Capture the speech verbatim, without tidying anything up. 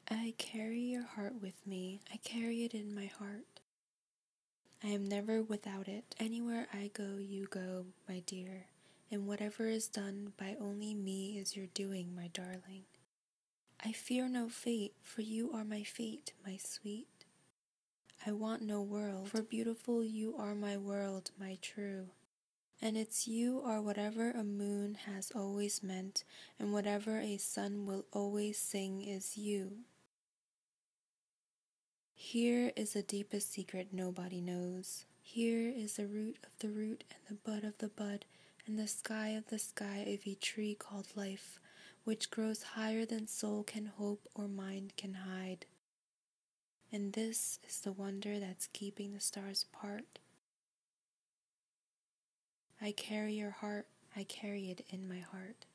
I carry your heart with me, I carry it in my heart. I am never without it. Anywhere I go, you go, my dear, and whatever is done by only me is your doing, my darling. I fear no fate, for you are my fate, my sweet. I want no world, for beautiful you are my world, my true. And it's you are whatever a moon has always meant, and whatever a sun will always sing is you. Here is the deepest secret nobody knows. Here is the root of the root and the bud of the bud, and the sky of the sky of a tree called life, which grows higher than soul can hope or mind can hide. And this is the wonder that's keeping the stars apart. I carry your heart, I carry it in my heart.